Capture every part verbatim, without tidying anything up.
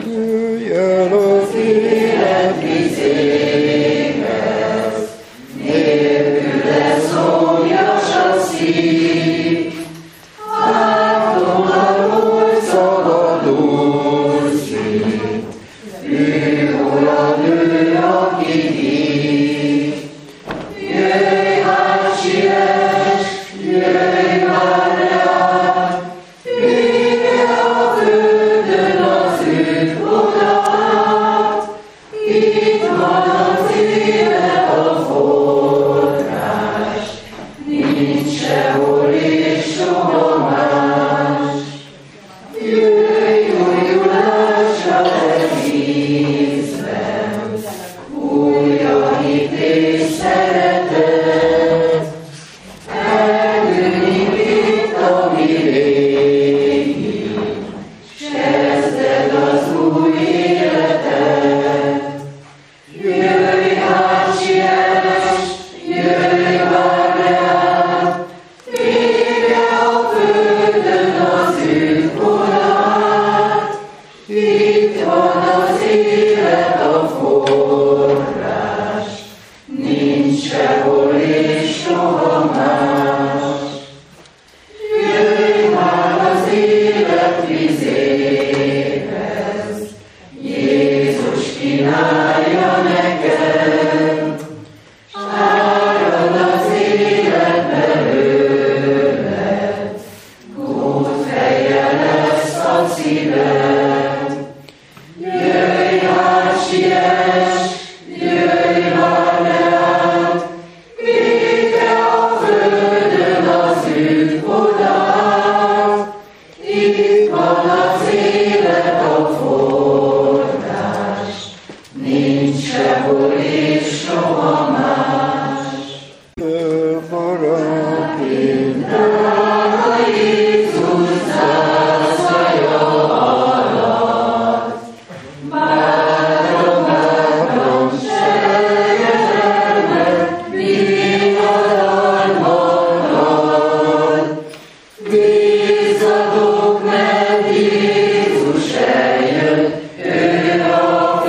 Ülj el az élet vizéhez, nélküle szomjas a szív, áldóan szabadulsz így, ő Uram, ő, aki hív. Jöjj hát, siess, jöjj már reád, vége a földön az ő odát, itt van az élet a forrás, nincs sehol és soha más. Jöjj, újulásra te vízben, újra hit és szeretet, eltűnik itt a mi régi, s kezded az új életet. Jöjj hát, siess, jöjj már reád, vége a földön az ő odát, itt van az élet a forrás, nincs sehol és soha más. Jöjj már az élet vizéhez, Jézus kínálja neked, s árad az élet belőled, gótfejjel lesz a szíved. Jöjj hát, siess, jöjj már reád, vége a földön az ő odát, itt van az élet a forrás, nincs sehol és soha más. Fölmarad minden a Jézus zászlaja alatt, bátran, bátran seregedelmet viadalban ad. Bízzatok, mert Jézus eljön, ő a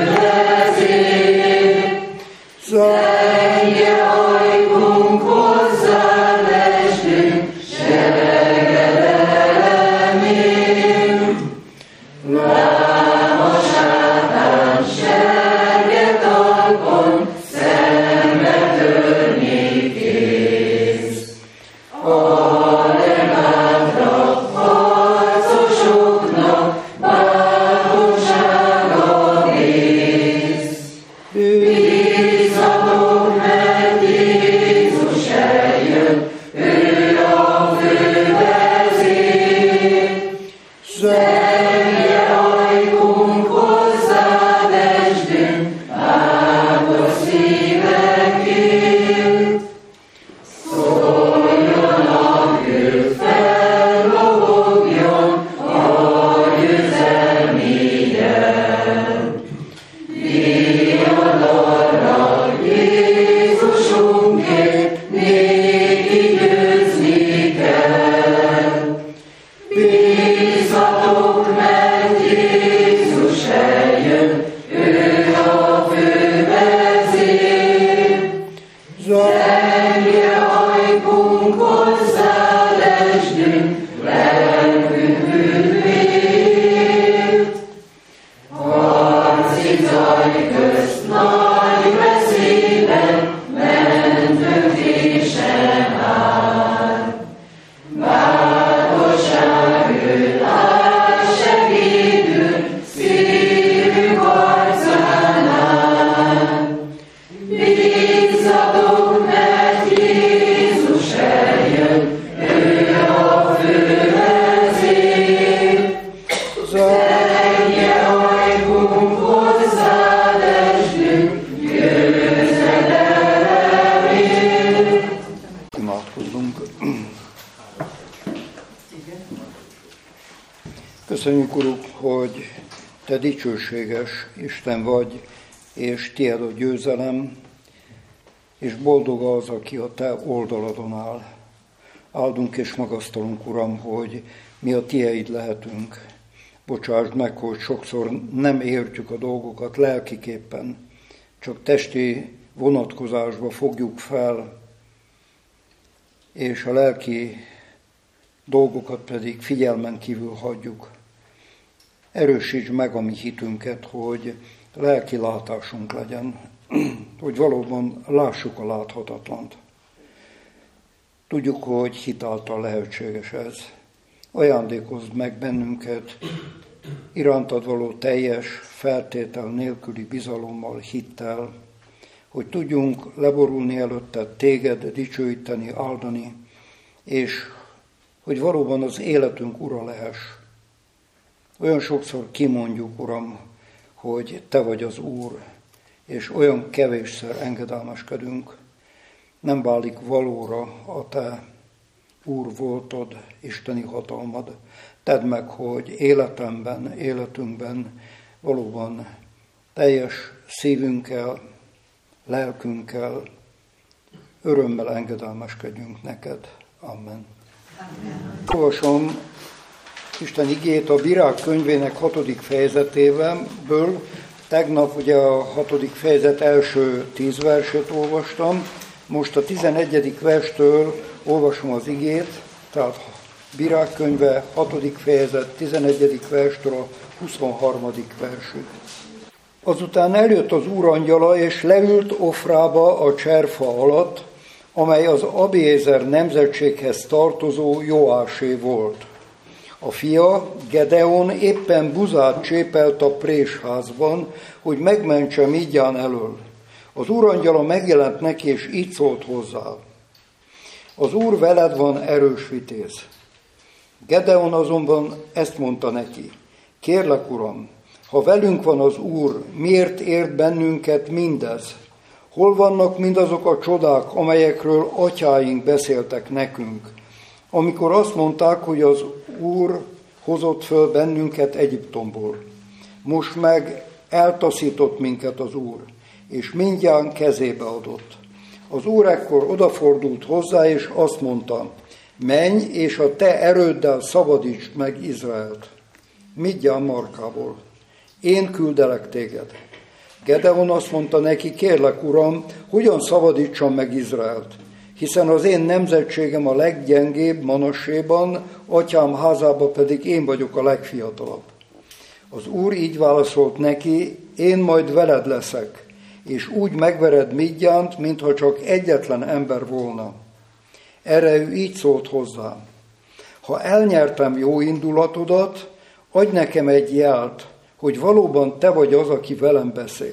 fővezér. Zengje ajkunk, hozzá lestünk, seregedelemért. Lám a sátán serge talpon, szembe törni kész. A leghátrabb harcosoknak bátorsága néz. Bízzatok, mert Jézus eljön, ő a fővezér. Zengje ajkunk, hozzá lestünk, bátor szívekért. Szóljon a kő, fellobogjon a győzelmi jel. Diadalra Jézusunkért néki győzni kell. Bízzatok, mert Jézus eljön, ő a fővezér. Zengje ajkunk, hozzá lestünk, lelkünk üdvért. Harci zaj közt nagy veszélyben, mentőtésen áll. Bátorság őt áll segítő, szívünk arcánál. Bízzatok, mert Jézus eljön, ő a fővezér. Zengje ajkunk, hozzá lestünk, győzedelemért. Imádkozzunk. Köszönjük, Uruk, hogy Te dicsőséges Isten vagy, és Tied a győzelem, és boldog az, aki a Te oldaladon áll. Áldunk és magasztalunk, Uram, hogy mi a Tieid lehetünk. bocsásd meg, hogy sokszor nem értjük a dolgokat lelkiképpen, csak testi vonatkozásba fogjuk fel, és a lelki dolgokat pedig figyelmen kívül hagyjuk. Erősítsd meg a mi hitünket, hogy lelki látásunk legyen, hogy valóban lássuk a láthatatlant. Tudjuk, hogy hit által lehetséges ez. Ajándékozd meg bennünket irántad való teljes, feltétel nélküli bizalommal, hittel, hogy tudjunk leborulni előtted, téged dicsőíteni, áldani, és hogy valóban az életünk ura lehess. Olyan sokszor kimondjuk, Uram, hogy Te vagy az Úr, és olyan kevésszer engedelmeskedünk, nem válik valóra a Te Úr voltod, isteni hatalmad. Tedd meg, hogy életemben, életünkben valóban teljes szívünkkel, lelkünkkel, örömmel engedelmeskedjünk neked. Amen. Amen. Olvasom Isten igét a Bírák könyvének hatodik fejezetéből. Tegnap ugye a hatodik fejezet első tíz versét olvastam, most a tizenegyedik verstől olvasom az igét, tehát Bírák könyve hatodik fejezet tizenegyedik verstől a huszonharmadik versig. Azután eljött az Úr angyala, és leült Ofrába a cserfa alatt, amely az Abiézer nemzetséghez tartozó Joásé volt. A fia, Gedeon éppen buzát csépelt a présházban, hogy megmentse Midján elől. Az Úr angyala megjelent neki, és így szólt hozzá: az Úr veled van, erős vitéz. Gedeon azonban ezt mondta neki: kérlek, Uram, ha velünk van az Úr, miért ért bennünket mindez? Hol vannak mindazok a csodák, amelyekről atyáink beszéltek nekünk, amikor azt mondták, hogy az Úr hozott föl bennünket Egyiptomból? Most meg eltaszított minket az Úr, és mindjárt kezébe adott. Az Úr ekkor odafordult hozzá, és azt mondta: menj, és a te erőddel szabadítsd meg Izraelt Midján markából. Én küldelek téged. Gedeon azt mondta neki: kérlek, Uram, hogyan szabadítsam meg Izraelt? Hiszen az én nemzetségem a leggyengébb Manasséban, atyám házába pedig én vagyok a legfiatalabb. Az Úr így válaszolt neki: én majd veled leszek, és úgy megvered Midjánt, mintha csak egyetlen ember volna. Erre ő így szólt hozzá: ha elnyertem jó indulatodat, adj nekem egy jelt, hogy valóban te vagy az, aki velem beszél.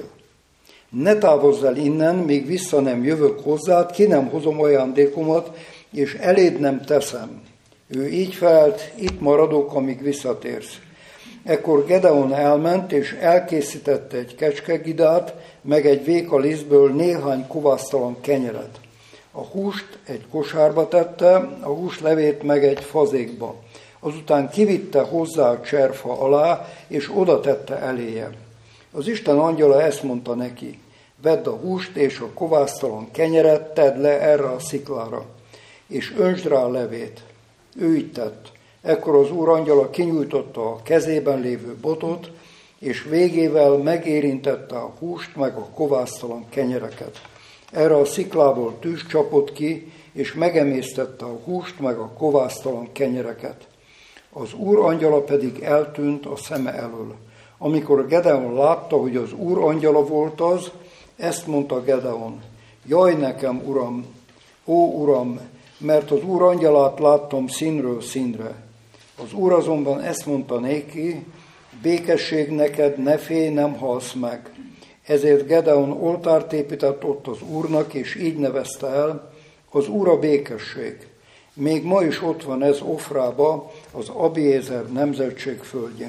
Ne távozz el innen, míg vissza nem jövök hozzád, ki nem hozom ajándékomat, és eléd nem teszem. Ő így felelt: itt maradok, amíg visszatérsz. Ekkor Gedeon elment, és elkészítette egy kecskegidát, meg egy vékalisztből néhány kovásztalan kenyeret. A húst egy kosárba tette, a húslevét meg egy fazékba. Azután kivitte hozzá a cserfa alá, és oda tette eléje. Az Isten angyala ezt mondta neki: vedd a húst és a kovásztalan kenyeret, tedd le erre a sziklára, és öntsd rá a levét. Ő így tett. Ekkor az Úr angyala kinyújtotta a kezében lévő botot, és végével megérintette a húst meg a kovásztalan kenyereket. Erre a sziklából tűz csapott ki, és megemésztette a húst meg a kovásztalan kenyereket. Az Úr angyala pedig eltűnt a szeme elől. Amikor Gedeon látta, hogy az Úr angyala volt az, ezt mondta Gedeon: jaj nekem, Uram, ó Uram, mert az Úr angyalát láttam színről színre. Az Úr azonban ezt mondta néki: békesség neked, ne félj, nem halsz meg. Ezért Gedeon oltárt épített ott az Úrnak, és így nevezte el: az Úr a békesség. Még ma is ott van ez Ofrába, az Abiézer nemzetség földjén.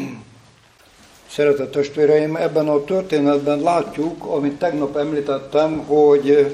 Szeretett testvéreim, ebben a történetben látjuk, amit tegnap említettem, hogy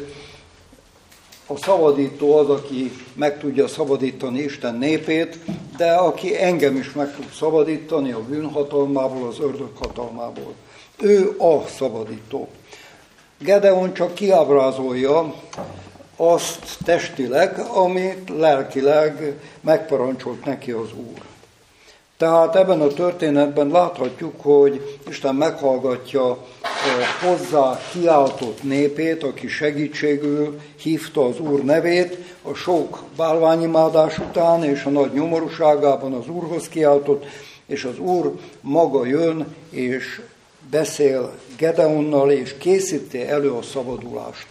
a szabadító az, aki meg tudja szabadítani Isten népét, de aki engem is meg tud szabadítani a bűnhatalmából, az ördög hatalmából. Ő a szabadító. Gedeon csak kiábrázolja azt testileg, amit lelkileg megparancsolt neki az Úr. Tehát ebben a történetben láthatjuk, hogy Isten meghallgatja hozzá kiáltott népét, aki segítségül hívta az Úr nevét, a sok bálványimádás után és a nagy nyomorúságában az Úrhoz kiáltott, és az Úr maga jön és beszél Gedeonnal, és készíti elő a szabadulást.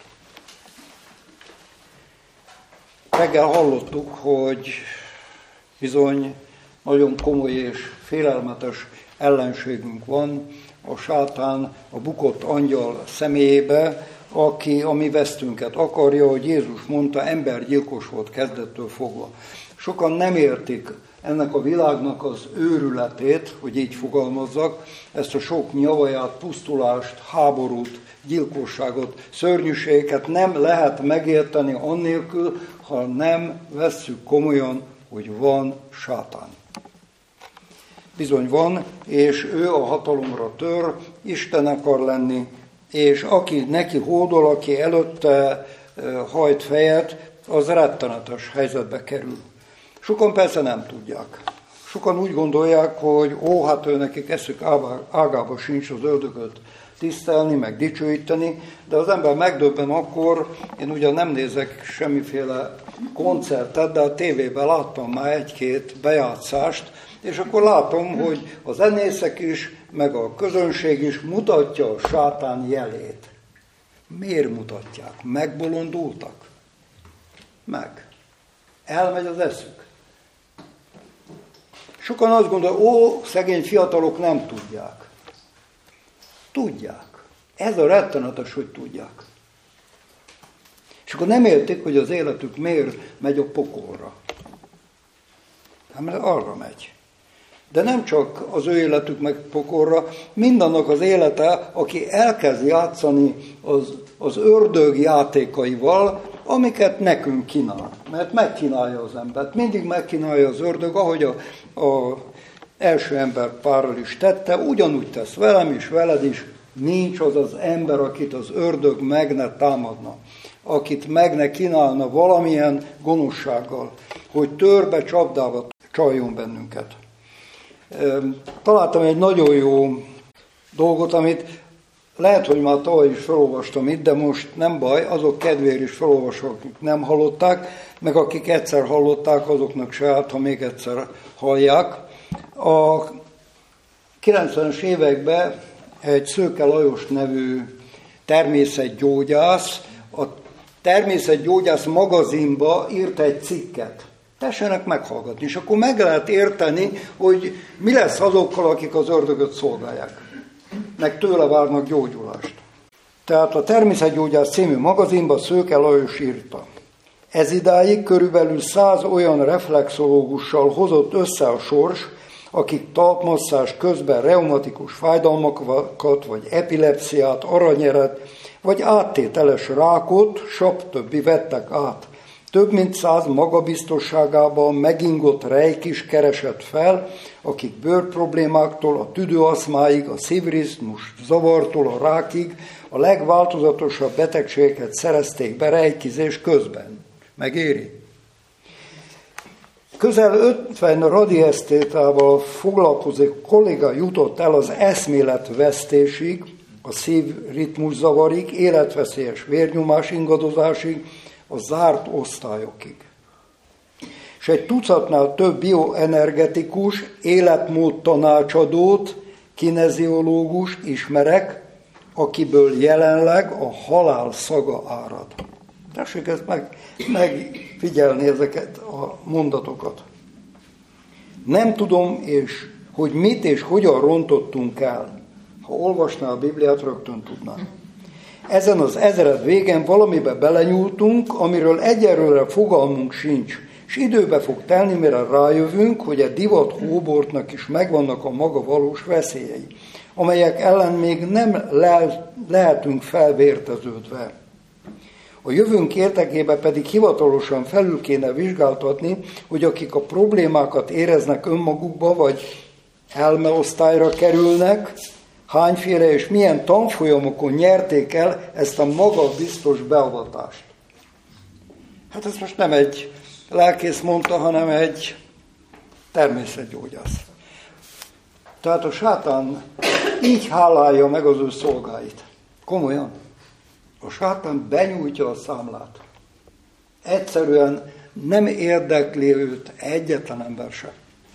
Reggel hallottuk, hogy bizony nagyon komoly és félelmetes ellenségünk van, a sátán, a bukott angyal személyébe, aki a mi vesztünket akarja, hogy Jézus mondta, embergyilkos volt kezdettől fogva. Sokan nem értik ennek a világnak az őrületét, hogy így fogalmazzak, ezt a sok nyavaját, pusztulást, háborút, gyilkosságot, szörnyűségeket nem lehet megérteni annélkül, ha nem vesszük komolyan, hogy van sátán. Bizony van, és ő a hatalomra tör, Isten akar lenni, és aki neki hódol, aki előtte hajt fejet, az rettenetes helyzetbe kerül. Sokan persze nem tudják. Sokan úgy gondolják, hogy ó, hát ő nekik eszük ágába sincs az ördögöt tisztelni, meg dicsőíteni, de az ember megdöbben akkor, én ugyan nem nézek semmiféle koncertet, de a tévében láttam már egy-két bejátszást, és akkor látom, hogy a zenészek is, meg a közönség is mutatja a sátán jelét. Miért mutatják? Megbolondultak? Meg. Elmegy az eszük. Sokan azt gondolják, ó, szegény fiatalok nem tudják. Tudják. Ez a rettenetes, hogy tudják. És akkor nem értik, hogy az életük miért megy a pokolra. Mert arra megy. De nem csak az ő életük meg pokolra, mindannak az élete, aki elkezd játszani az, az ördög játékaival, amiket nekünk kínál. Mert megkínálja az embert. Mindig megkínálja az ördög, ahogy a, a első ember párral is tette, ugyanúgy tesz velem is, veled is. Nincs az az ember, akit az ördög meg ne támadna, akit meg ne kínálna valamilyen gonoszsággal, hogy törbe, csapdába csaljon bennünket. Találtam egy nagyon jó dolgot, amit lehet, hogy már tavaly is felolvastam itt, de most nem baj, azok kedvéért is felolvasom, akik nem hallották, meg akik egyszer hallották, azoknak se állt, ha még egyszer hallják. A kilencvenes években egy Szőke Lajos nevű természetgyógyász, a Természetgyógyász magazinba írt egy cikket. Tessenek meghallgatni, és akkor meg lehet érteni, hogy mi lesz azokkal, akik az ördögöt szolgálják, meg tőle várnak gyógyulást. Tehát a Természetgyógyász című magazinba Szőke Lajos írta. Ez idáig körülbelül száz olyan reflexológussal hozott össze a sors, akik talpmasszás közben reumatikus fájdalmakat, vagy epilepsziát, aranyeret, vagy áttételes rákot, stb. Vettek át. Több mint száz magabiztosságában megingott rejk is keresett fel, akik bőrproblémáktól a tüdőaszmáig, a szívrizmus zavartól a rákig a legváltozatosabb betegségeket szerezték be rejkizés közben. Megéri? Közel ötven radiesztétával foglalkozó kolléga jutott el az eszméletvesztésig, a szívritmuszavarig, életveszélyes vérnyomás ingadozásig, a zárt osztályokig. És egy tucatnál több bioenergetikus, életmód tanácsadót, kineziológus ismerek, akiből jelenleg a halál szaga árad. Tessék ezt meg, megfigyelni ezeket a mondatokat. Nem tudom, és hogy mit és hogyan rontottunk el. Ha olvasnál a Bibliát, rögtön tudnám. Ezen az ezred végén valamibe belenyúltunk, amiről egyelőre fogalmunk sincs, és időbe fog telni, mire rájövünk, hogy a divat hóbortnak is megvannak a maga valós veszélyei, amelyek ellen még nem le- lehetünk felvérteződve. A jövőnk érdekében pedig hivatalosan felül kéne vizsgáltatni, hogy akik a problémákat éreznek önmagukba, vagy elmeosztályra kerülnek, hányféle és milyen tanfolyamokon nyerték el ezt a magabiztos beavatást. Hát ezt most nem egy lelkész mondta, hanem egy természetgyógyász. Tehát a sátán így hálálja meg az ő szolgáit. Komolyan. A sátán benyújtja a számlát. Egyszerűen nem érdekli őt egyetlen ember sem.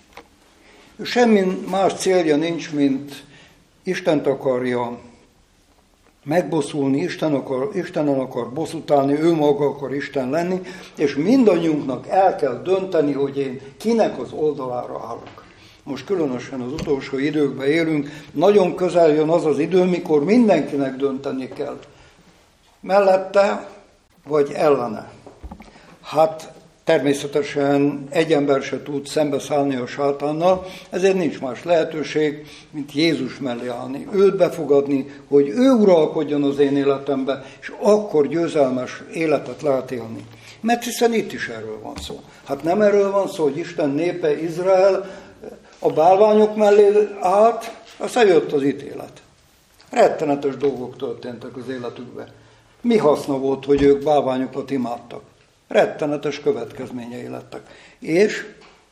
Semmi más célja nincs, mint Istent akarja megbosszulni, Isten akar, Istenen akar bosszút állni, ő maga akar Isten lenni, és mindannyiunknak el kell dönteni, hogy én kinek az oldalára állok. Most különösen az utolsó időkben élünk, nagyon közel jön az az idő, mikor mindenkinek dönteni kell. Mellette vagy ellene. Hát természetesen egy ember se tud szembeszállni a sátánnal, ezért nincs más lehetőség, mint Jézus mellé állni, őt befogadni, hogy ő uralkodjon az én életembe, és akkor győzelmes életet lehet élni. Mert hiszen itt is erről van szó. Hát nem erről van szó, hogy Isten népe, Izrael a bálványok mellé állt, aztán jött az ítélet. Rettenetes dolgok történtek az életükben. Mi haszna volt, hogy ők bálványokat imádtak? Rettenetes következményei lettek. És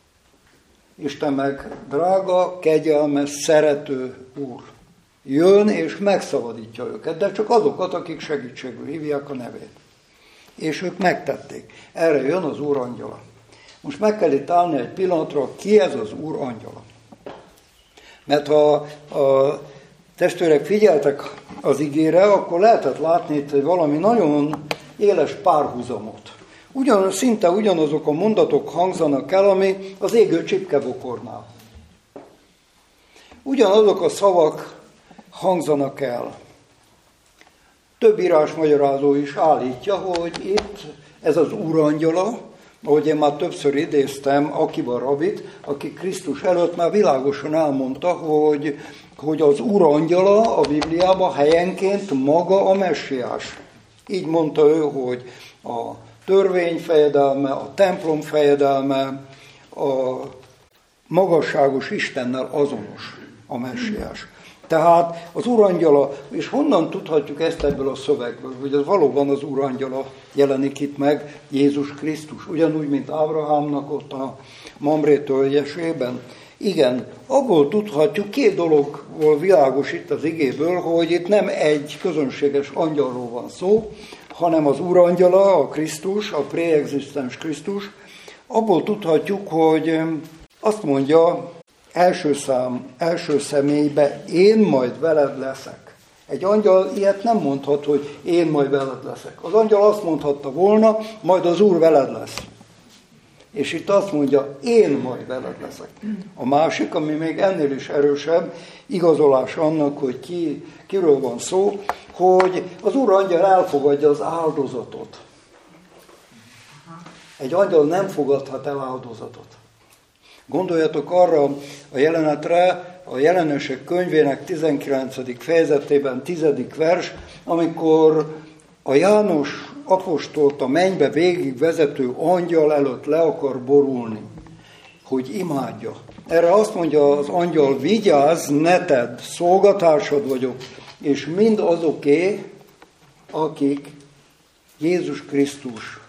Isten meg drága, kegyelmes, szerető Úr. Jön és megszabadítja őket, de csak azokat, akik segítségül hívják a nevét. És ők megtették. Erre jön az Úr angyala. Most meg kell itt állni egy pillanatra, ki ez az Úr angyala. Mert ha a testvérek figyeltek az igére, akkor lehetett látni itt valami nagyon éles párhuzamot. Ugyan, szinte ugyanazok a mondatok hangzanak el, ami az égő csipkebokornál. Ugyanazok a szavak hangzanak el. Több írásmagyarázó is állítja, hogy itt ez az úrangyala, ahogy én már többször idéztem Akiba rabit, aki Krisztus előtt már világosan elmondta, hogy, hogy az úrangyala a Bibliában helyenként maga a messiás. Így mondta ő, hogy a törvény fejedelme, a templom fejedelme, a magasságos Istennel azonos a messiás. Tehát az úrangyala, és honnan tudhatjuk ezt ebből a szövegből, hogy ez valóban az úrangyala jelenik itt meg, Jézus Krisztus, ugyanúgy, mint Ábrahámnak ott a Mamré tölgyesében. Igen, abból tudhatjuk, két dologból világos itt az igéből, hogy itt nem egy közönséges angyalról van szó, hanem az úrangyala, a Krisztus, a preexisztens Krisztus. Abból tudhatjuk, hogy azt mondja első szám, első személybe, én majd veled leszek. Egy angyal ilyet nem mondhat, hogy én majd veled leszek. Az angyal azt mondhatta volna, majd az Úr veled lesz. És itt azt mondja, én majd veled leszek. A másik, ami még ennél is erősebb, igazolás annak, hogy ki, kiről van szó, hogy az Úr angyal elfogadja az áldozatot. Egy angyal nem fogadhat el áldozatot. Gondoljatok arra a jelenetre, a Jelenések könyvének tizenkilencedik fejezetében, tizedik vers, amikor a János apostolt a mennybe végigvezető angyal előtt le akar borulni, hogy imádja. Erre azt mondja az angyal, vigyázz, ne tedd, szolgatársad vagyok, és mind azoké, akik Jézus Krisztusban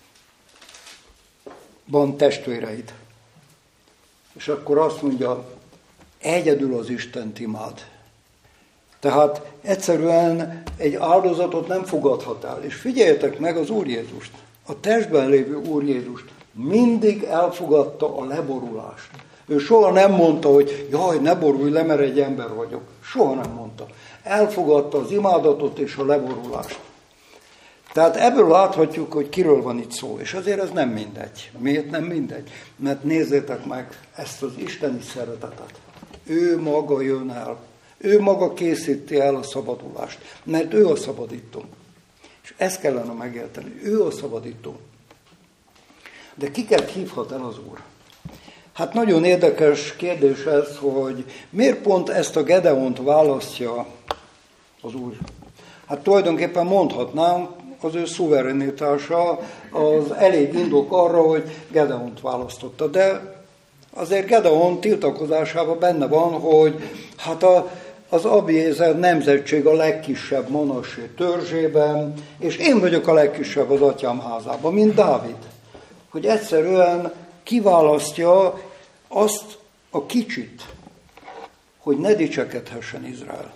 testvéreid. És akkor azt mondja, egyedül az Istent imád. Tehát egyszerűen egy áldozatot nem fogadhat el. És figyeljetek meg az Úr Jézust, a testben lévő Úr Jézust. Mindig elfogadta a leborulást. Ő soha nem mondta, hogy jaj, ne borulj le, mert egy ember vagyok. Soha nem mondta. Elfogadta az imádatot és a leborulást. Tehát ebből láthatjuk, hogy kiről van itt szó, és azért ez nem mindegy. Miért nem mindegy? Mert nézzétek meg ezt az isteni szeretetet. Ő maga jön el. Ő maga készíti el a szabadulást, mert ő a szabadító. És ezt kellene megérteni. Ő a szabadító. De kiket hívhat el az Úr? Hát nagyon érdekes kérdés ez, hogy miért pont ezt a Gedeont választja az Úr? Hát tulajdonképpen mondhatnám, az ő szuverenitása az elég indok arra, hogy Gedeont választotta. De azért Gedeon tiltakozásában benne van, hogy hát a, az Abiézer nemzetség a legkisebb manassé törzsében, és én vagyok a legkisebb az atyám házában, mint Dávid. Hogy egyszerűen kiválasztja azt a kicsit, hogy ne dicsekedhessen Izrael.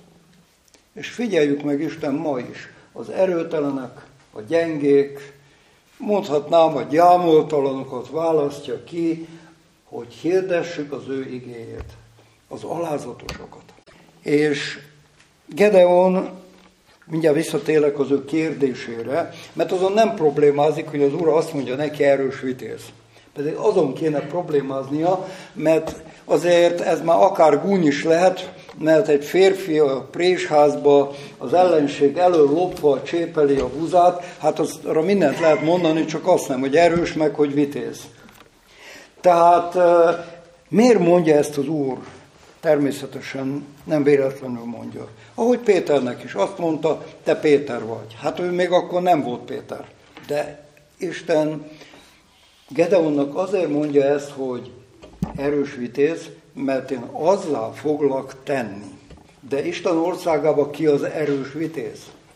És figyeljük meg Isten ma is, az erőtelenek, a gyengék, mondhatnám a gyámoltalanokat választja ki, hogy hirdessük az ő igéjét, az alázatosokat. És Gedeon, mindjárt visszatérek az ő kérdésére, mert azon nem problémázik, hogy az Úr azt mondja neki erős vitéz. Pedig azon kéne problémáznia, mert azért ez már akár gúny is lehet, mert egy férfi a présházba az ellenség elől lopva csépeli a buzát, hát arra mindent lehet mondani, csak azt nem, hogy erős, meg hogy vitéz. Tehát miért mondja ezt az Úr? Természetesen nem véletlenül mondja. Ahogy Péternek is azt mondta, te Péter vagy. Hát ő még akkor nem volt Péter. De Isten Gedeonnak azért mondja ezt, hogy erős vitéz, mert én azzá foglak tenni. De Isten országában ki az erős vitéz?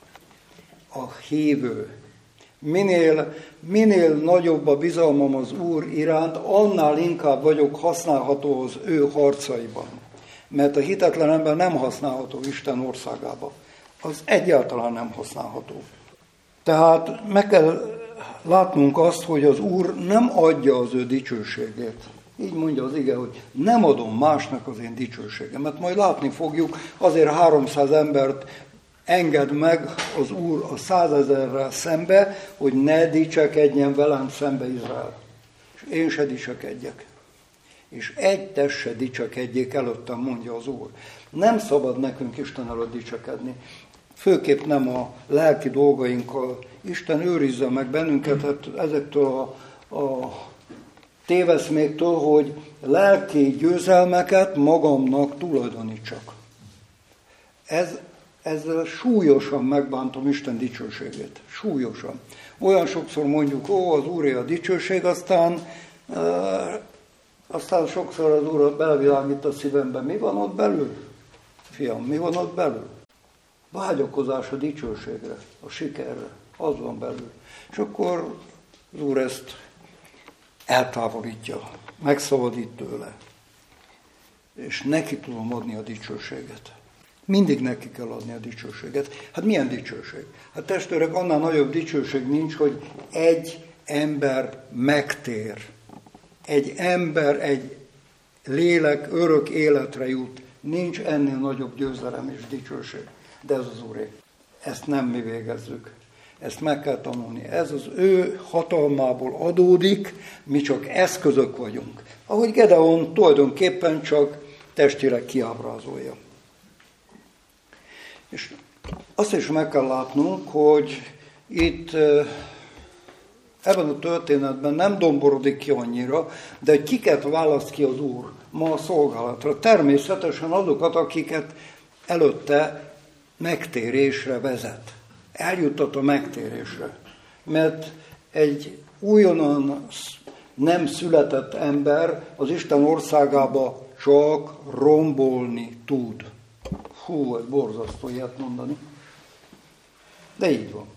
A hívő. Minél, minél nagyobb a bizalmam az Úr iránt, annál inkább vagyok használható az ő harcaiban. Mert a hitetlen ember nem használható Isten országába. Az egyáltalán nem használható. Tehát meg kell látnunk azt, hogy az Úr nem adja az ő dicsőségét. Így mondja az ige, hogy nem adom másnak az én dicsőségemet. Majd látni fogjuk, azért háromszáz embert enged meg az Úr a százezerrel szembe, hogy ne dicsekedjen velem szembe Izrael. És én se dicsekedjek. És egy test se dicsekedjék előttem, mondja az Úr. Nem szabad nekünk Isten előtt dicsekedni. Főképp nem a lelki dolgainkkal. Isten őrizze meg bennünket hát ezektől a, a téveszméktől, hogy lelki győzelmeket magamnak tulajdonítsak. Ez, ezzel súlyosan megbántom Isten dicsőségét. Súlyosan. Olyan sokszor mondjuk, ó, az Úré a dicsőség, aztán, e, aztán sokszor az Úr belevilágít a szívembe. Mi van ott belül? Fiam, mi van ott belül? Vágyakozás a dicsőségre, a sikerre. Az van belül. És akkor az Úr ezt eltávolítja, megszabadít tőle. És neki tudom adni a dicsőséget. Mindig neki kell adni a dicsőséget. Hát milyen dicsőség? Hát testvérek, annál nagyobb dicsőség nincs, hogy egy ember megtér. Egy ember, egy lélek örök életre jut. Nincs ennél nagyobb győzelem és dicsőség. De ez az Úré. Ezt nem mi végezzük. Ezt meg kell tanulni. Ez az ő hatalmából adódik, mi csak eszközök vagyunk. Ahogy Gedeon tulajdonképpen csak testileg kiábrázolja. És azt is meg kell látnunk, hogy itt ebben a történetben nem domborodik ki annyira, de kiket választ ki az Úr ma a szolgálatra. Természetesen azokat, akiket előtte megtérésre vezet. Eljuttat a megtérésre. Mert egy újonnan nem született ember az Isten országába csak rombolni tud. Hú, ez borzasztó ilyet mondani. De így van.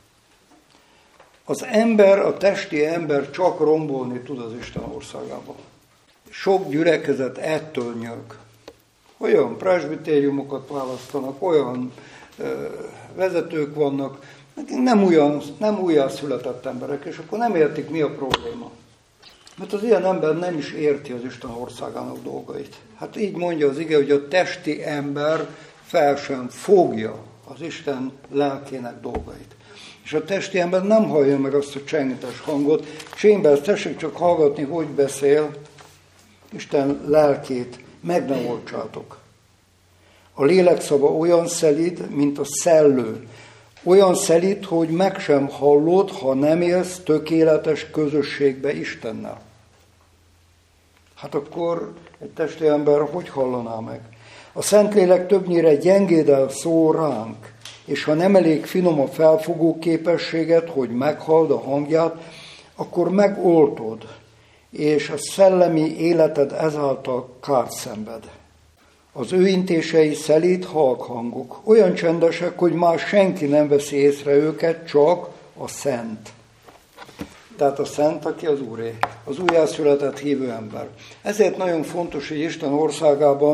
Az ember, a testi ember csak rombolni tud az Isten országába. Sok gyülekezet ettől nyög. Olyan presbitériumokat választanak, olyan ö, vezetők vannak, nem újan, nem újjá született emberek, és akkor nem értik, mi a probléma. Mert az ilyen ember nem is érti az Isten országának dolgait. Hát így mondja az ige, hogy a testi ember fel sem fogja az Isten lelkének dolgait. És a testi ember nem hallja meg azt a csengetes hangot. Chambers, tessék csak hallgatni, hogy beszél. Isten lelkét meg ne oltsátok. A lélek szava olyan szelíd, mint a szellő. Olyan szelíd, hogy meg sem hallod, ha nem élsz tökéletes közösségbe Istennel. Hát akkor egy testi ember hogy hallaná meg? A Szentlélek többnyire gyengéddel szól ránk, és ha nem elég finom a felfogó képességet, hogy meghalld a hangját, akkor megoltod, és a szellemi életed ezáltal kárt szenved. Az ő intései szelíd halk hangok, olyan csendesek, hogy már senki nem veszi észre őket, csak a Szent. Tehát a Szent, aki az Úré, az újjászületett hívő ember. Ezért nagyon fontos, hogy Isten országában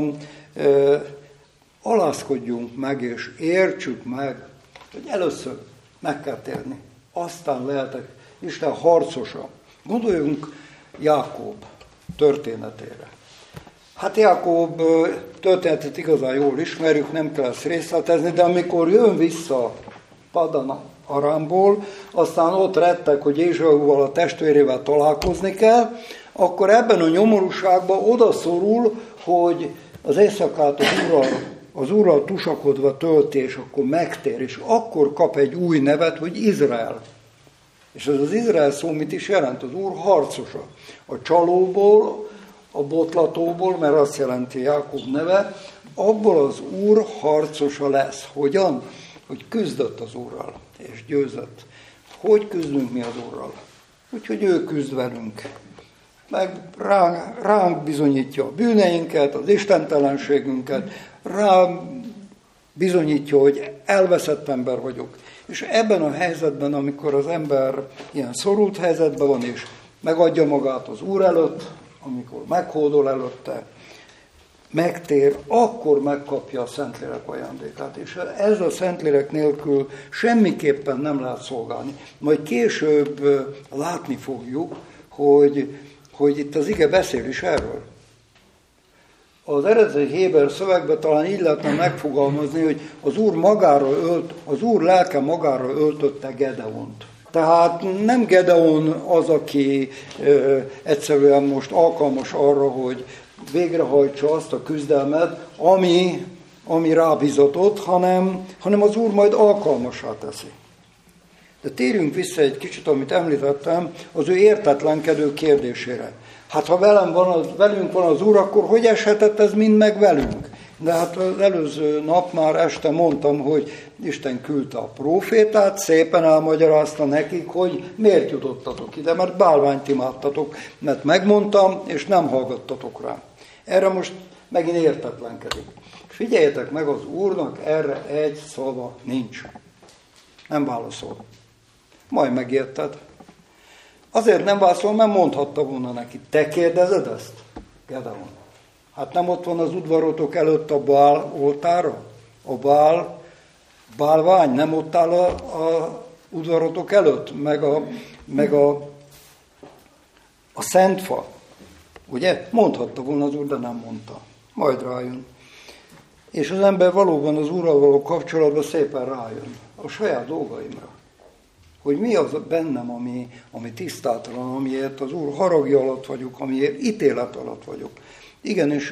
ö, alázkodjunk meg, és értsük meg, hogy először meg kell térni. Aztán lehetek Isten harcosa. Gondoljunk Jákob történetére. Hát Jákob történetet igazán jól ismerjük, nem kell ezt részletezni, de amikor jön vissza Paddan Arámból, aztán ott rettek, hogy Ézsauval, a testvérével találkozni kell, akkor ebben a nyomorúságban odaszorul, hogy az éjszakát az úrral, az úrral tusakodva tölti, és akkor megtér, és akkor kap egy új nevet, hogy Izrael. És ez az Izrael szó mit is jelent? Az Úr harcosa. A csalóból, a botlatóból, mert azt jelenti Jákob neve, abból az Úr harcosa lesz. Hogyan? Hogy küzdött az Úrral, és győzött. Hogy küzdünk mi az Úrral? Úgyhogy ő küzd velünk. Meg ránk, ránk bizonyítja a bűneinket, az istentelenségünket, ránk bizonyítja, hogy elveszett ember vagyok. És ebben a helyzetben, amikor az ember ilyen szorult helyzetben van, és megadja magát az Úr előtt, amikor meghódol előtte, megtér, akkor megkapja a Szentlélek ajándékát. És ez a Szentlélek nélkül semmiképpen nem lehet szolgálni. Majd később látni fogjuk, hogy, hogy itt az ige beszél is erről. Az eredeti héber szövegben talán így lehetne megfogalmazni, hogy az Úr magára ölt, az Úr lelke magára öltötte Gedeont. Tehát nem Gedeon az, aki ö, egyszerűen most alkalmas arra, hogy végrehajtsa azt a küzdelmet, ami, ami rábizatott, hanem, hanem az Úr majd alkalmassá teszi. De térjünk vissza egy kicsit, amit említettem, az ő értetlenkedő kérdésére. Hát ha velem van az, velünk van az Úr, akkor hogy eshetett ez mind meg velünk? De hát az előző nap már este mondtam, hogy Isten küldte a prófétát, szépen elmagyarázta nekik, hogy miért jutottatok ide, mert bálványt imádtatok, mert megmondtam, és nem hallgattatok rá. Erre most megint értetlenkedik. Figyeljetek meg, az Úrnak erre egy szava nincs. Nem válaszol. Majd megérted. Azért nem válaszol, mert mondhatta volna neki. Te kérdezed ezt, Gedeon? Hát nem ott van az udvarotok előtt a Bál oltára? A Bál, bálvány nem ott áll a, a udvarotok előtt? Meg a, meg a, a szentfa. Ugye? Mondhatta volna az Úr, de nem mondta. Majd rájön. És az ember valóban az Úrral való kapcsolatban szépen rájön. A saját dolgaimra. Hogy mi az bennem, ami, ami tisztátalan, amiért az Úr haragja alatt vagyok, amiért ítélet alatt vagyok. Igen, és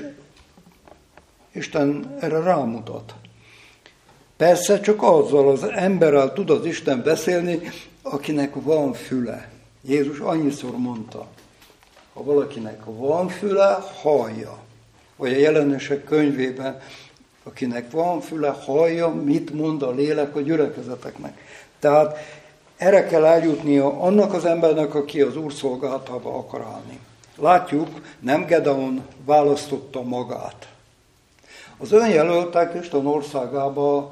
Isten erre rámutat. Persze csak azzal az emberrel tud az Isten beszélni, akinek van füle. Jézus annyiszor mondta, ha valakinek van füle, hallja. Vagy a Jelenések könyvében, akinek van füle, hallja, mit mond a lélek a gyülekezeteknek. Tehát erre kell eljutnia annak az embernek, aki az Úr szolgálatába akar állni. Látjuk, nem Gedeon választotta magát. Az önjelöltek Isten országába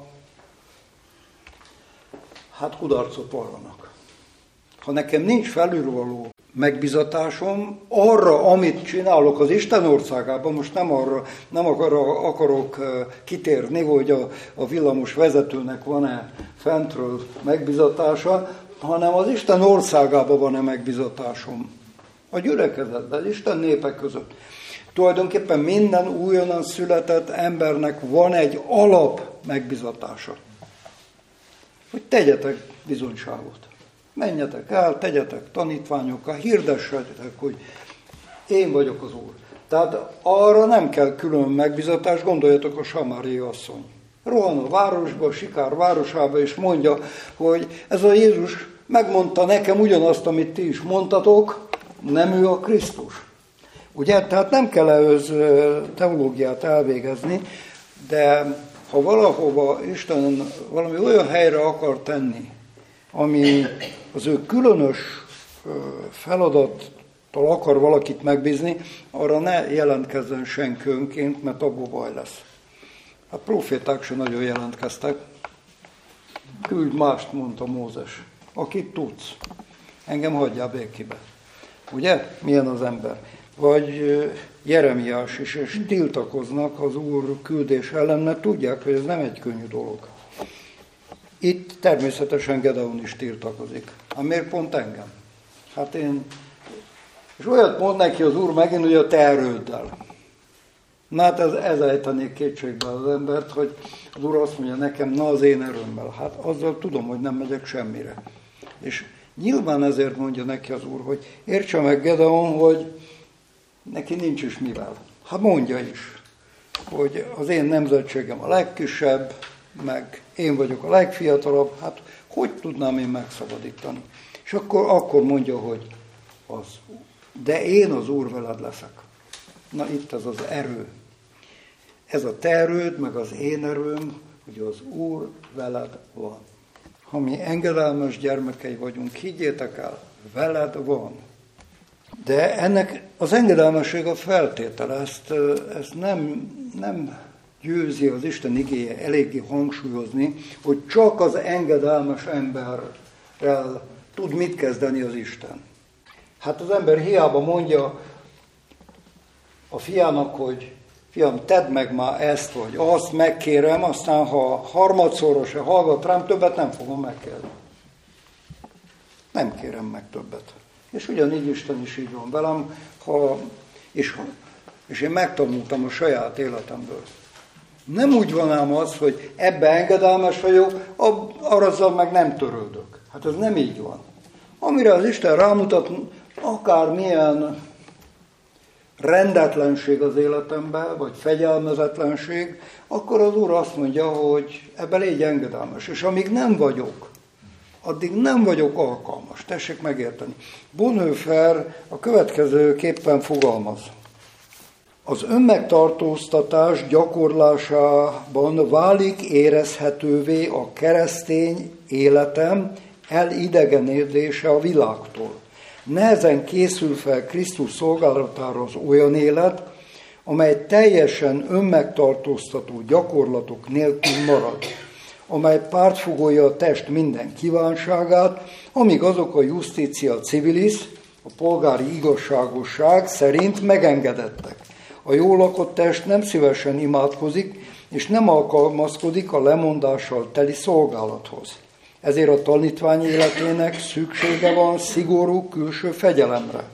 hát kudarcot vallanak. Ha nekem nincs felülvaló megbizatásom arra, amit csinálok az Isten országában, most nem arra, nem akarok, akarok kitérni, hogy a, a villamos vezetőnek van-e fentről megbizatása, hanem az Isten országában van-e megbizatásom. A gyülekezetben, Isten népek között. Tulajdonképpen minden újonnan született embernek van egy alap megbizatása. Hogy tegyetek bizonyságot. Menjetek el, tegyetek tanítványokkal, hirdessetek, hogy én vagyok az Úr. Tehát arra nem kell külön megbizatás, gondoljatok a samáriai asszony. Rohan a városba, a Sikár városába, és mondja, hogy ez a Jézus megmondta nekem ugyanazt, amit ti is mondtatok, nem ő a Krisztus. Ugye, tehát nem kell ehhez teológiát elvégezni, de ha valahova Isten valami olyan helyre akar tenni, ami az ő különös feladattal akar valakit megbízni, arra ne jelentkezzen senki önként, mert abból baj lesz. A proféták sem nagyon jelentkeztek. Küldj mást, mondta Mózes. Akit tudsz, engem hagyjál békébe. Ugye? Milyen az ember? vagy Jeremiás is, és tiltakoznak az Úr küldés ellen, mert tudják, hogy ez nem egy könnyű dolog. Itt természetesen Gedeon is tiltakozik. Hát miért pont engem? Hát én... És olyat mond neki az Úr megint, hogy a te erőddel. Na hát ez, ez ejtenék kétségbe az embert, hogy az Úr azt mondja nekem, na az én erőmmel. Hát azzal tudom, hogy nem megyek semmire. És nyilván ezért mondja neki az Úr, hogy értse meg Gedeon, hogy neki nincs is mivel. Hát mondja is, hogy az én nemzetségem a legkisebb, meg én vagyok a legfiatalabb, hát hogy tudnám én megszabadítani? És akkor, akkor mondja, hogy az, de én az Úr veled leszek. Na itt az az erő. Ez a te erőd, meg az én erőm, hogy az Úr veled van. Ha mi engedelmes gyermekei vagyunk, higgyétek el, veled van. De ennek az engedelmesség a feltétele, ezt, ezt nem, nem győzi az Isten igéje eléggé hangsúlyozni, hogy csak az engedelmes emberrel tud mit kezdeni az Isten. Hát az ember hiába mondja a fiának, hogy fiam, tedd meg már ezt vagy azt, megkérem, aztán ha harmadszorra se hallgat rám, többet nem fogom megkérni. Nem kérem meg többet. És ugyanígy Isten is így van velem, ha, és, és én megtanultam a saját életemből. Nem úgy van ám az, hogy ebbe engedelmes vagyok, arra meg nem törődök. Hát ez nem így van. Amire az Isten rámutat, akármilyen rendetlenség az életemben, vagy fegyelmezetlenség, akkor az Úr azt mondja, hogy ebbe légy engedelmes. És amíg nem vagyok, addig nem vagyok alkalmas. Tessék megérteni. Bonhoeffer a következőképpen fogalmaz. Az önmegtartóztatás gyakorlásában válik érezhetővé a keresztény életem elidegenedése a világtól. Nehezen készül fel Krisztus szolgálatára az olyan élet, amely teljesen önmegtartóztató gyakorlatok nélkül marad, amely pártfogolja a test minden kívánságát, amíg azok a justícia civilis, a polgári igazságosság szerint megengedettek. A jól lakott test nem szívesen imádkozik, és nem alkalmazkodik a lemondással teli szolgálathoz. Ezért a tanítvány életének szüksége van szigorú külső fegyelemre.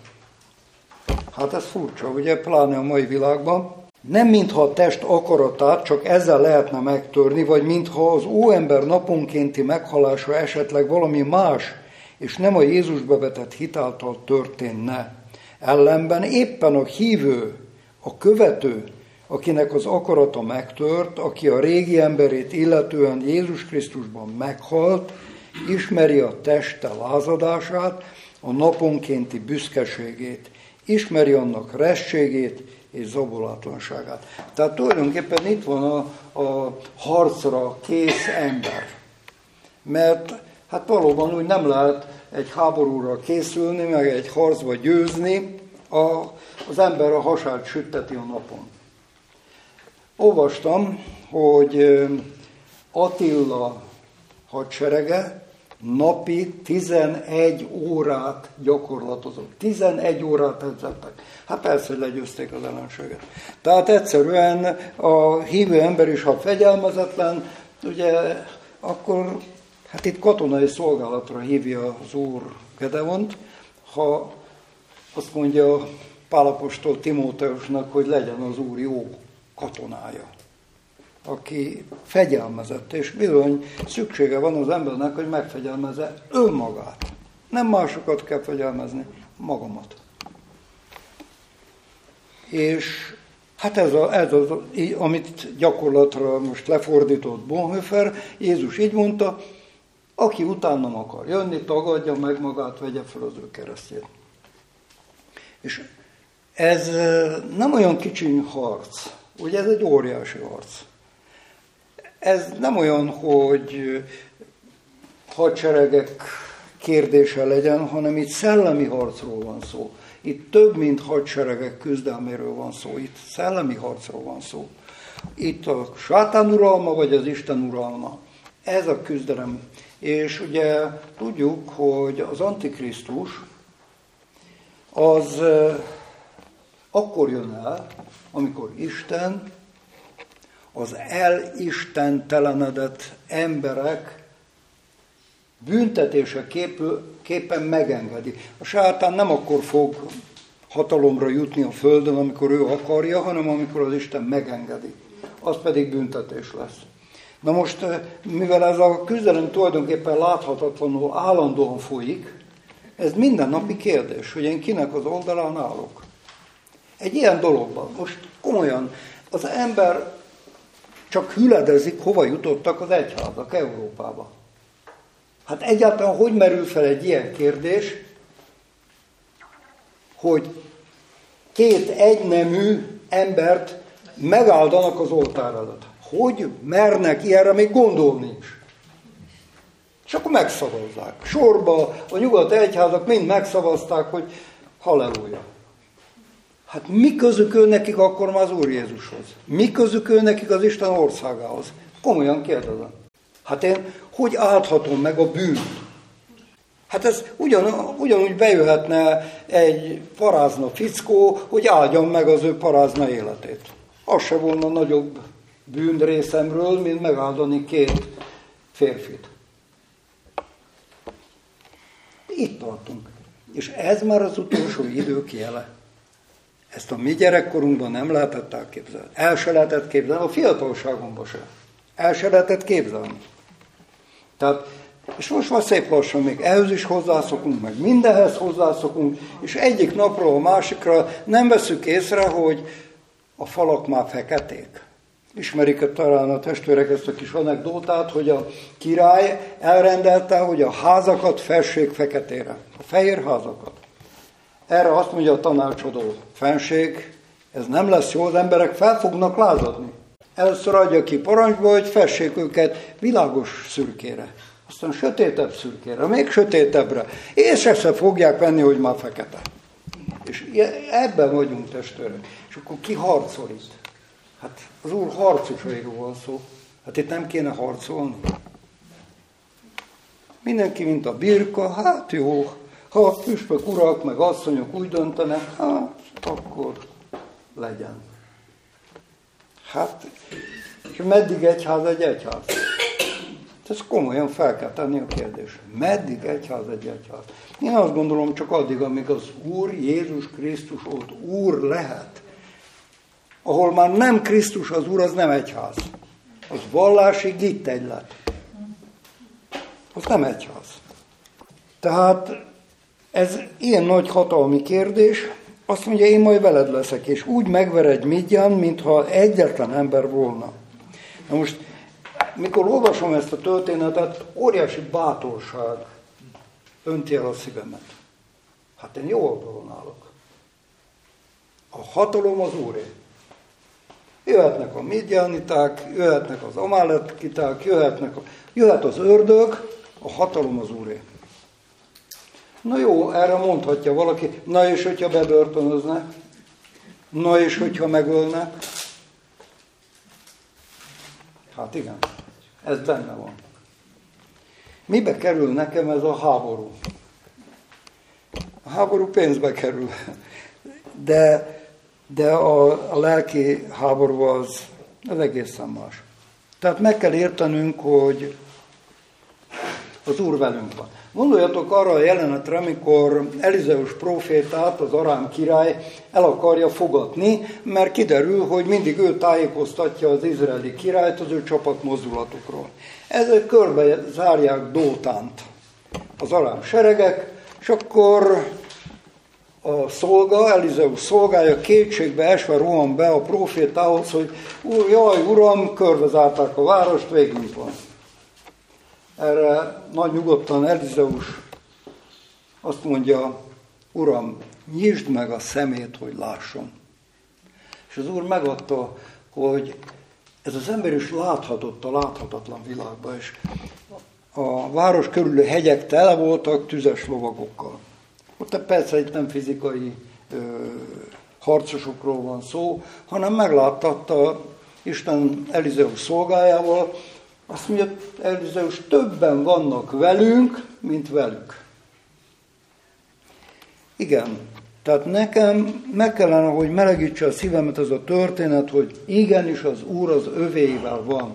Hát ez furcsa, ugye, pláne a mai világban. Nem mintha a test akaratát csak ezzel lehetne megtörni, vagy mintha az óember naponkénti meghalása esetleg valami más, és nem a Jézusba vetett hit által történne. Ellenben éppen a hívő, a követő, akinek az akarata megtört, aki a régi emberét illetően Jézus Krisztusban meghalt, ismeri a teste lázadását, a naponkénti büszkeségét, ismeri annak rességét és zabolátlanságát. Tehát tulajdonképpen itt van a, a harcra kész ember. Mert hát valóban úgy nem lehet egy háborúra készülni, meg egy harcba győzni, a, az ember a hasát sütteti a napon. Olvastam, hogy Attila hadserege napi tizenegy órát gyakorlatozott. tizenegy órát edzettek. Hát persze, hogy legyőzték az ellenséget. Tehát egyszerűen a hívő ember is, ha fegyelmezetlen, ugye akkor hát itt katonai szolgálatra hívja az Úr Gedeont, ha azt mondja Pál apostol Timóteusnak, hogy legyen az Úr jó katonája, aki fegyelmezett, és bizony szüksége van az embernek, hogy megfegyelmezze önmagát. Nem másokat kell fegyelmezni, magamat. És hát ez, a, ez az, amit gyakorlatra most lefordított Bonhoeffer, Jézus így mondta, aki utánam akar jönni, tagadja meg magát, vegye fel az ő keresztjét. És ez nem olyan kicsiny harc, ugye ez egy óriási harc. Ez nem olyan, hogy hadseregek kérdése legyen, hanem itt szellemi harcról van szó. Itt több, mint hadseregek küzdelméről van szó. Itt szellemi harcról van szó. Itt a sátán uralma, vagy az Isten uralma. Ez a küzdelem. És ugye tudjuk, hogy az Antikrisztus az akkor jön el, amikor Isten az elistentelenedett emberek büntetése képen megengedi. A sátán nem akkor fog hatalomra jutni a földön, amikor ő akarja, hanem amikor az Isten megengedi. Az pedig büntetés lesz. Na most, mivel ez a küzdelem tulajdonképpen láthatatlanul állandóan folyik, ez mindennapi kérdés, hogy én kinek az oldalán állok. Egy ilyen dologban, most komolyan, az ember csak hüledezik, hova jutottak az egyházak Európába. Hát egyáltalán hogy merül fel egy ilyen kérdés, hogy két egynemű embert megáldanak az oltár előtt. Hogy mernek ilyenre még gondolni is? És akkor megszavazzák. Sorba a nyugati egyházak mind megszavazták, hogy halleluja. Hát mi közük ő nekik akkor már az Úr Jézushoz? Mi közük ő nekik az Isten országához? Komolyan kérdezem. Hát én hogy áldhatom meg a bűnt? Hát ez ugyan, ugyanúgy bejöhetne egy parázna fickó, hogy áldjam meg az ő parázna életét. Az se volna nagyobb bűn részemről, mint megáldani két férfit. Itt tartunk. És ez már az utolsó idők jele. Ezt a mi gyerekkorunkban nem lehetett elképzelni. El se lehetett képzelni, a fiatalságomban sem. El se lehetett képzelni. Tehát, és most már szép lassan még ehhez is hozzászokunk, meg mindenhez hozzászokunk, és egyik napról a másikra nem veszük észre, hogy a falak már feketék. Ismerik talán a testvérek ezt a kis anekdótát, hogy a király elrendelte, hogy a házakat fessék feketére. A fehér házakat. Erre azt mondja a tanácsadó fenség, ez nem lesz jó, az emberek fel fognak lázadni. Először adja ki parancsba, hogy fessék őket világos szürkére. Aztán sötétebb szürkére, még sötétebbre. És ezt fogják venni, hogy már fekete. És ebben vagyunk, testvérek. És akkor ki harcol itt? Hát az Úr harcosairól van szó. Hát itt nem kéne harcolni. Mindenki, mint a birka, hát jó. Ha a püspök urak, meg asszonyok úgy döntenek, hát akkor legyen. Hát, és meddig egyház egy egyház? Ez komolyan fel kell tenni a kérdést. Meddig egyház egy egyház? Én azt gondolom, csak addig, amíg az Úr Jézus Krisztus ott Úr lehet. Ahol már nem Krisztus az Úr, az nem egyház. Az vallási gittegylet. Az nem egyház. Tehát ez ilyen nagy hatalmi kérdés, azt mondja, én majd veled leszek, és úgy megvered Midján, mintha egyetlen ember volna. Na most, mikor olvasom ezt a történetet, óriási bátorság önti el a szívemet. Hát én jó oldalon állok. A hatalom az Úré. Jöhetnek a midjániták, jöhetnek az amálekiták, jöhetnek a, jöhet az ördög, a hatalom az Úré. Na jó, erre mondhatja valaki, na és hogyha bebörtönöznek, na és hogyha megölnek. Hát igen, ez benne van. Mibe kerül nekem ez a háború? A háború pénzbe kerül, de, de a, a lelki háború az, az egészen más. Tehát meg kell értenünk, hogy az Úr velünk van. Gondoljatok arra a jelenetre, amikor Elizeus prófétát, az arám király el akarja fogadni, mert kiderül, hogy mindig ő tájékoztatja az izraeli királyt az ő csapatmozdulatokról. Ezek körbe zárják Dótánt az arám seregek, és akkor a szolga, Elizeus szolgája kétségbe esve rohan be a prófétához, hogy jaj, uram, körbe zárták a várost, végünk van. Erre nagy nyugodtan Elizeus azt mondja, uram, nyisd meg a szemét, hogy lásson. És az Úr megadta, hogy ez az ember is láthatott a láthatatlan világban, és a város körüli hegyek tele voltak tüzes lovagokkal. Ott persze itt nem fizikai ö, harcosokról van szó, hanem megláttatta Isten Elizeus szolgájával, azt mondja, Elizeus, többen vannak velünk, mint velük. Igen, Tehát nekem meg kellene, hogy melegítse a szívemet ez a történet, hogy igenis az Úr az övéivel van.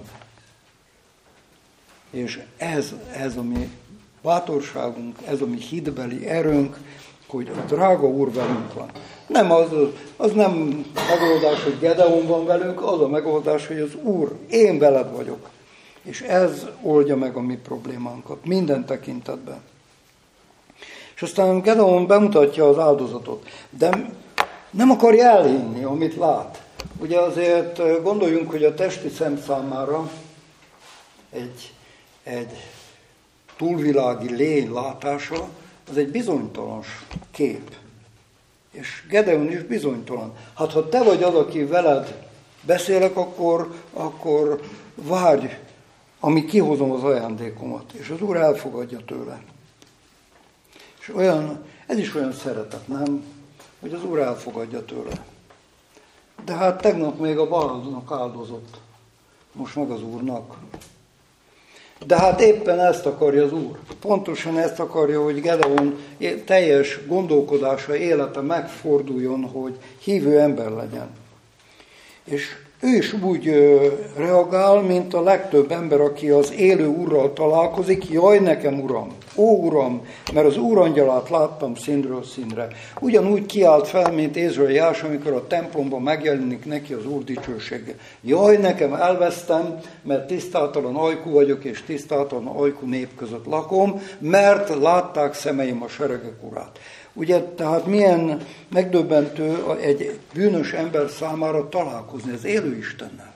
És ez, ez a mi bátorságunk, ez a mi hitbeli erőnk, hogy a drága Úr velünk van. Nem az, az nem megoldás, hogy Gedeon van velünk, az a megoldás, hogy az Úr, én veled vagyok. És ez oldja meg a mi problémánkat, minden tekintetben. És aztán Gedeon bemutatja az áldozatot, de nem akarja elhinni, amit lát. Ugye azért gondoljunk, hogy a testi szem számára egy, egy túlvilági lény látása, az egy bizonytalan kép. És Gedeon is bizonytalan. Hát ha te vagy az, aki veled beszélek, akkor, akkor várj, amíg kihozom az ajándékomat. És az Úr elfogadja tőle. És olyan, ez is olyan szeretet, nem? Hogy az Úr elfogadja tőle. De hát tegnap még a Bálnak áldozott. Most meg az Úrnak. De hát éppen ezt akarja az Úr. Pontosan ezt akarja, hogy Gedeon teljes gondolkodása, élete megforduljon, hogy hívő ember legyen. És ő is úgy reagál, mint a legtöbb ember, aki az élő Úrral találkozik. Jaj, nekem Uram! Ó, Uram! Mert az Úr angyalát láttam színről színre. Ugyanúgy kiállt fel, mint Ézsaiás, amikor a templomban megjelenik neki az Úr dicsősége. Jaj, nekem elvesztem, mert tisztátalan ajkú vagyok, és tisztátalan ajkú nép között lakom, mert látták szemeim a seregek Urát. Ugye, tehát milyen megdöbbentő egy bűnös ember számára találkozni az élő Istennel.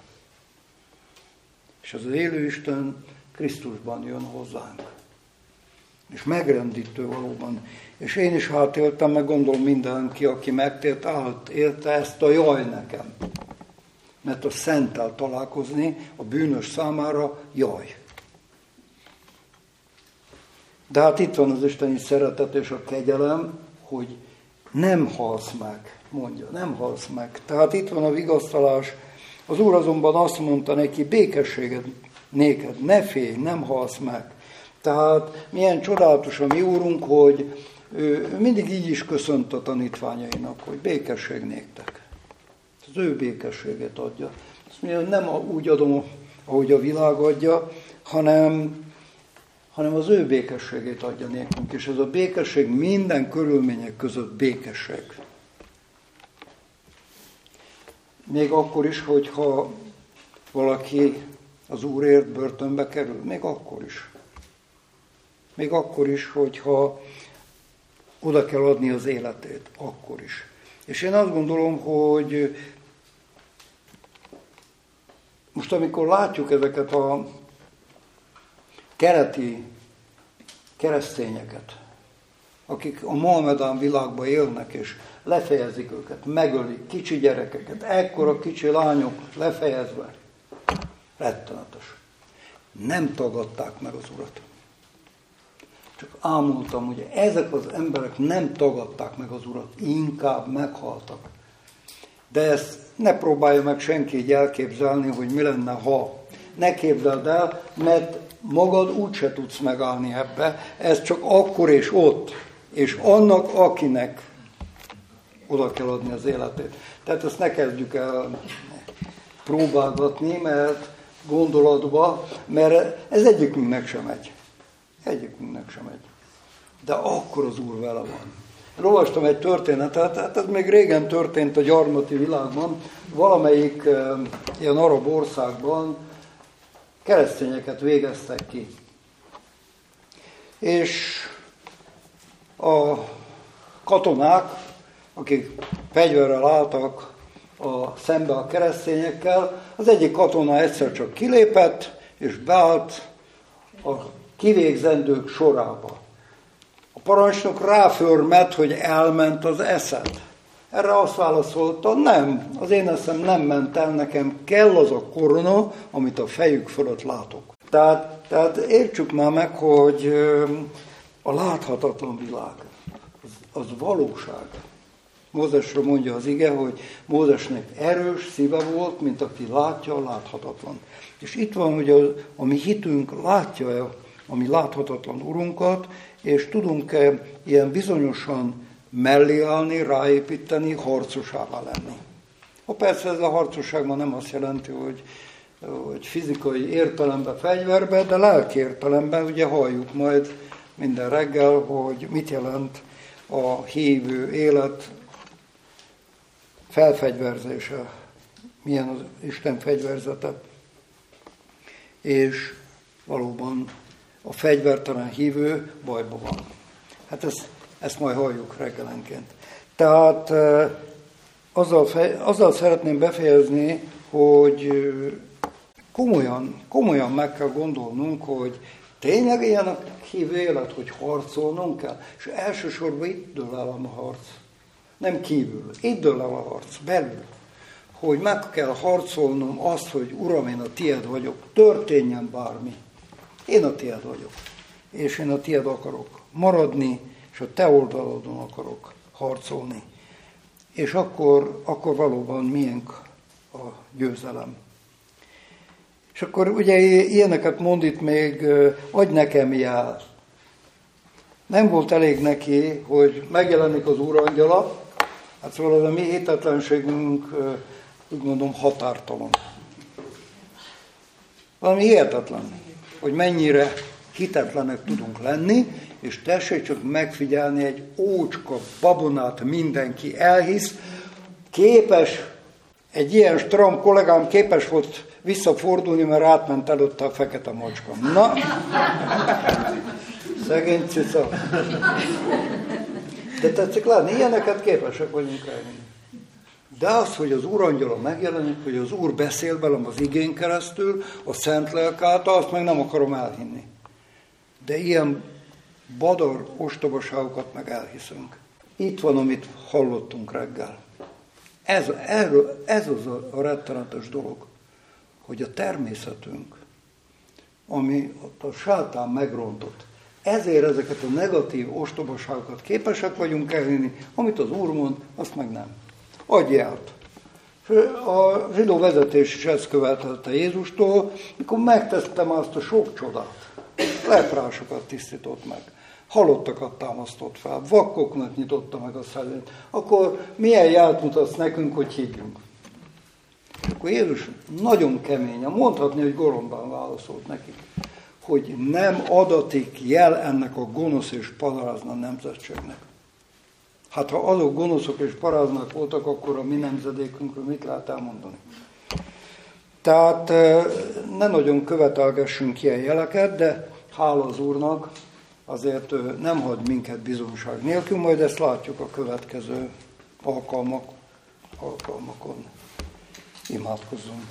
És az élő Isten Krisztusban jön hozzánk. És megrendítő valóban. És én is hát éltem, meg gondolom mindenki, aki megtért, át élte ezt a jaj nekem. Mert a szenttel találkozni a bűnös számára jaj. De hát itt van az isteni szeretet és a kegyelem, hogy nem halsz meg, mondja, nem halsz meg. Tehát itt van a vigasztalás. Az Úr azonban azt mondta neki, békességed néked, ne félj, nem halsz meg. Tehát milyen csodálatos a mi Úrunk, hogy ő mindig így is köszönt a tanítványainak, hogy békesség néktek. Az ő békességet adja. Azt mondja, nem úgy adom, ahogy a világ adja, hanem hanem az ő békességét adja nékünk, és ez a békesség minden körülmények között békesség. Még akkor is, hogyha valaki az Úrért börtönbe kerül, még akkor is. Még akkor is, hogyha oda kell adni az életét, akkor is. És én azt gondolom, hogy most amikor látjuk ezeket a keleti keresztényeket, akik a mohamedán világban élnek, és lefejezik őket, megölik kicsi gyerekeket, ekkora kicsi lányok lefejezve. Rettenetes. Nem tagadták meg az Urat. Csak ámultam, hogy ezek az emberek nem tagadták meg az Urat, inkább meghaltak. De ezt ne próbálja meg senki így elképzelni, hogy mi lenne, ha. Ne képzeld el, mert magad úgyse tudsz megállni ebbe, ez csak akkor és ott, és annak, akinek oda kell adni az életét. Tehát ezt ne kezdjük el próbálgatni, mert gondolatba, mert ez egyikünknek sem megy. Egyikünknek sem megy. De akkor az Úr vele van. Olvastam egy történetet, hát ez még régen történt a gyarmati világban, valamelyik e, ilyen arab országban keresztényeket végeztek ki. És a katonák, akik fegyverrel álltak a, szembe a keresztényekkel, az egyik katona egyszer csak kilépett, és beállt a kivégzendők sorába. A parancsnok ráförmet, hogy elment az eszed. Erre azt válaszolta, nem, az én eszem nem ment el, nekem kell az a korona, amit a fejük fölött látok. Tehát, tehát értsük már meg, hogy a láthatatlan világ, az, az valóság. Mózesről mondja az ige, hogy Mózesnek erős szíve volt, mint aki látja a láthatatlan. És itt van, hogy a, a mi hitünk látja a mi láthatatlan Urunkat, és tudunk-e ilyen bizonyosan mellé állni, ráépíteni, harcosává lenni. Ha persze ez a harcosság ma nem azt jelenti, hogy, hogy fizikai értelemben, fegyverben, de lelki értelemben, ugye halljuk majd minden reggel, hogy mit jelent a hívő élet felfegyverzése, milyen az Isten fegyverzete. És valóban a fegyvertelen hívő bajban van. Hát ezt, ezt majd halljuk reggelenként. Tehát azzal, fej, azzal szeretném befejezni, hogy komolyan, komolyan meg kell gondolnunk, hogy tényleg ilyen a hívő élet, hogy harcolnunk kell, és elsősorban itt dől el a harc. Nem kívül, itt dől el a harc, belül. Hogy meg kell harcolnom azt, hogy Uram, én a tied vagyok, történjen bármi. Én a tied vagyok, és én a tied akarok maradni, és a te oldaladon akarok harcolni. És akkor, akkor valóban miénk a győzelem. És akkor ugye ilyeneket mond itt még, adj nekem jel. Nem volt elég neki, hogy megjelenik az úrangyala, hát szóval a mi hitetlenségünk, úgy mondom, határtalan. Valami hihetetlen, hogy mennyire hitetlenek tudunk lenni, és tessék csak megfigyelni, egy ócska babonát mindenki elhisz, képes, egy ilyen stram kollégám képes volt visszafordulni, mert átment előtte a fekete macska. Na, szegény cica. De tetszik látni, ilyeneket képesek vagyunk elhinni. De az, hogy az úrangyala megjelenik, hogy az Úr beszél velem az igén keresztül, a szent lelk által, azt meg nem akarom elhinni. De ilyen badar ostobaságokat meg elhiszünk. Itt van, amit hallottunk reggel. Ez, erről, ez az a, a rettenetes dolog, hogy a természetünk, ami a sátán megrontott, ezért ezeket a negatív ostobaságokat képesek vagyunk elhinni, amit az Úr mond, azt meg nem. Adj jelt. A zsidó vezetés is ezt követelte Jézustól, mikor megtesztem azt a sok csodát. Leprásokat tisztított meg, halottakat támasztott fel, vakkoknak nyitotta meg a szemét. Akkor milyen jelt mutatsz nekünk, hogy higgyünk? Akkor Jézus nagyon keményen, mondhatni, hogy goromban válaszolt nekik, hogy nem adatik jel ennek a gonosz és parázna nemzetségnek. Hát ha azok gonoszok és paráznak voltak, akkor a mi nemzedékünkről mit lehet elmondani? Tehát ne nagyon követelgessünk ilyen jeleket, de hála az Úrnak, azért ő nem hagy minket bizonság nélkül, majd ezt látjuk a következő alkalmak, alkalmakon. Imádkozzunk.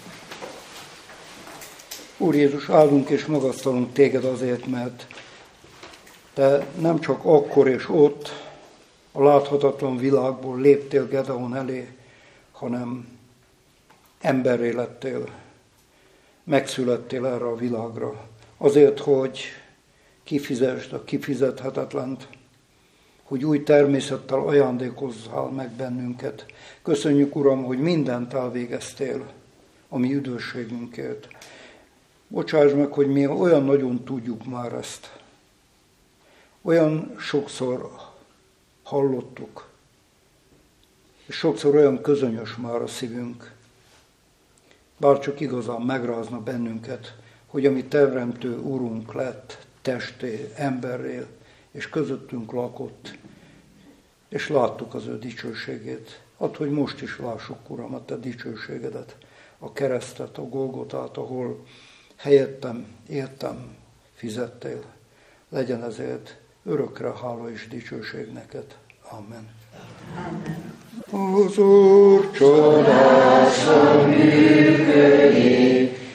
Úr Jézus, áldunk és magasztalunk téged azért, mert te nem csak akkor és ott a láthatatlan világból léptél Gedeon elé, hanem emberré lettél, megszülettél erre a világra. Azért, hogy kifizesd a kifizethetetlent, hogy új természettel ajándékozzál meg bennünket. Köszönjük, Uram, hogy mindent elvégeztél a mi üdvösségünkért. Bocsáss meg, hogy mi olyan nagyon tudjuk már ezt. Olyan sokszor hallottuk, és sokszor olyan közönyös már a szívünk. Bár csak igazán megrázna bennünket, hogy a mi teremtő Urunk lett testé, emberré, és közöttünk lakott, és láttuk az ő dicsőségét. Add, hogy most is lássuk, Uram, a te dicsőségedet, a keresztet, a Golgotát, ahol helyettem, éltem, fizettél. Legyen ezért örökre hála és dicsőség neked. Amen. Amen. Az Úr csodásan működik,